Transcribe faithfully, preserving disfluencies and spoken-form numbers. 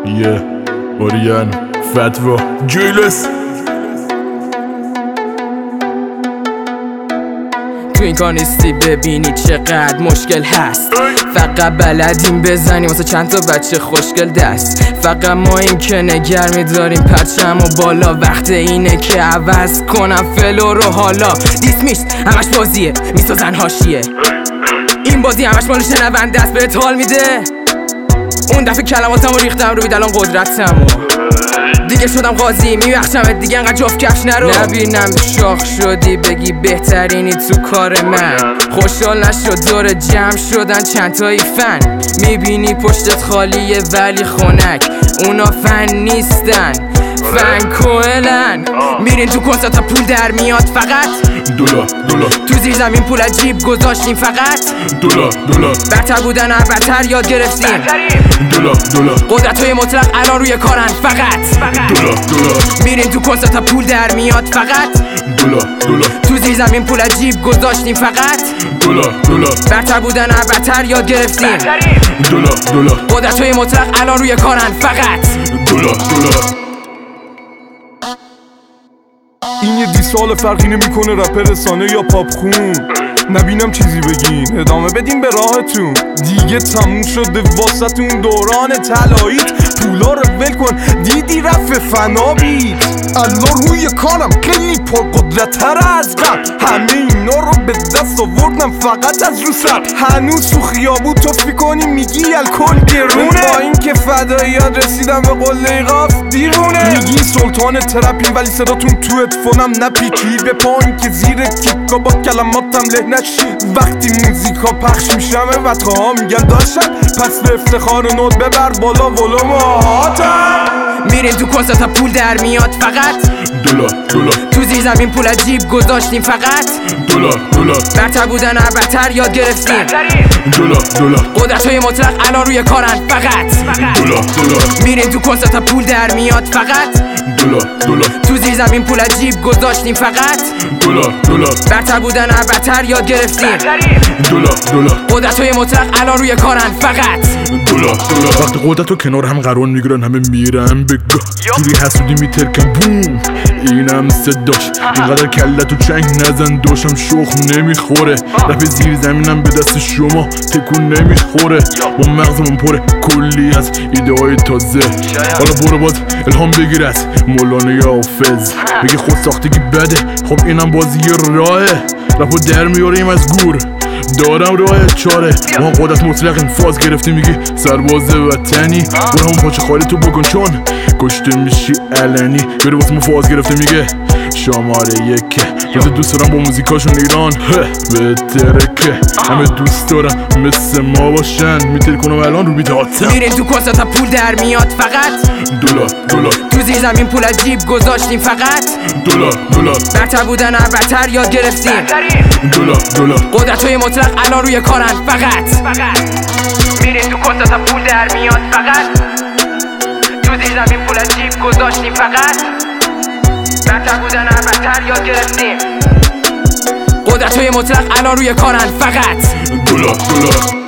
یه اوریان فتوا جیلس. تو این کار نیستی ببینی چقدر مشکل هست، فقط بلدیم بزنیم واسه چند تا بچه خوشگل دست. فقط ما این که نگر میداریم پرچم و بالا، وقت اینه که عوض کنم فلو رو. حالا دیسمیش همش بازیه میسازن حاشیه، این بازی همش مال شنونده است بهت حال میده. اون دفعه کلماتمو ریختم رو بید الان قدرتمو دیگه شدم قاضی میبخشمت دیگه انقدر جفت کفش نرو. نبینم شاخ شدی بگی بهترینی تو کار من، خوشحال نشد دور جمع شدن چند تایی فن. میبینی پشتت خالیه ولی خونک اونا فن نیستن، فن کوهلن. میرین تو کنسرت تا پول در میاد فقط دلار دلار، تو زیر زمین پول عجیب گذاشتیم فقط دلار دلار، برتر بودن هر برتر یاد گرفتیم دلار دلار، قدرت‌های مطلق الان روی کارن فقط دلار دلار، میرین تو کنسرت تا پول در میاد فقط دلار دلار، تو زیر زمین پول عجیب گذاشتیم فقط دلار دلار، برتر بودن هر برتر یاد گرفتیم دلار دلار، قدرت‌های مطلق الان روی کارن فقط دلار دلار. این یه دیسال فرقی نمیکنه رپر رسانه یا پاپ خون. نبینم چیزی بگین ادامه بدین به راهتون، دیگه تموم شده واسهتون دوران طلاییت. پولا رو ول کن دیدی رفت فنا بید، الان روی کارم خیلی پرقدرت‌تر از قبل. همه اینا رو به دست آوردم فقط از رو سر. هنوز تو خیابون توفی کنی میگی الکل گرونه، با این که فداییات رسیدم به قله قاف دیوونه. میگی سلطان ترپی ولی صداتون تو ادفونم نپیچید به پایین که زیر کیکا با کلماتم له نشی. وقتی موزیکا پخش میشم بچه ها میگن داشتن، پس به افتخار نوت ببر بالا ولوم آهاتم. میریم تو کنسرت تا پول در میاد فقط دلار دلار، تو زیر زمین پول عجیب گذاشتیم فقط دلار دلار، برتر بودن هر برتر یاد گرفتیم دلار دلار، قدرت‌های مطلق الان روی کارن فقط دلار دلار، میریم تو کنسرت تا پول در میاد فقط دلار دلار، تو زیر زمین پول عجیب گذاشتیم فقط دلار دلار، برتر بودن هر برتر یاد گرفتیم دلار دلار، قدرت‌های مطلق الان روی کارن فقط دلار دلار. وقتی قدرت رو کنار هم قرار میگیرن همه میرن بگاه، جوری حسودی میترکن بوم اینم صداش. اینقدر کله تو چنگ نزن داشم شخم نمیخوره. رپ زیر زمینم به دست شما تکون نمیخوره، با مغزمون پره کلی از ایده های تازه. حالا برو باز الهام بگیر از مولانا یا حافظ، بگی خود ساختگی بده خب اینم بازی راهه. رپو در میاریم از گور دارم راه چاره، ما قدرت مطلق این فاز گرفتی میگی سرباز وطنی. برو همون پاچه خالی تو بکن چون کشته میشی علنی. بره واسه ما فاز گرفته میگه شماره یکه، روز دوست دارم با موزیکاشون ایران بهتره که همه دوست دارم مثل ما باشن. میتر کنم الان رو بیداتم. میریم تو کنسرت تا پول در میاد فقط دلار دلار، تو زیر زمین پول عجیب گذاشتیم فقط دلار دلار، برتر بودن هر برتر یاد گرفتیم دلار دلار، قدرت‌های مطلق الان روی کارن فقط میریم تو کنسرت تا پول در میاد فقط تو زیر زمین پول عجیب گذاشتیم فقط برتر بودن هر برتر یاد گرفتیم قدرت‌های مطلق الان روی کارن فقط دلار دلار.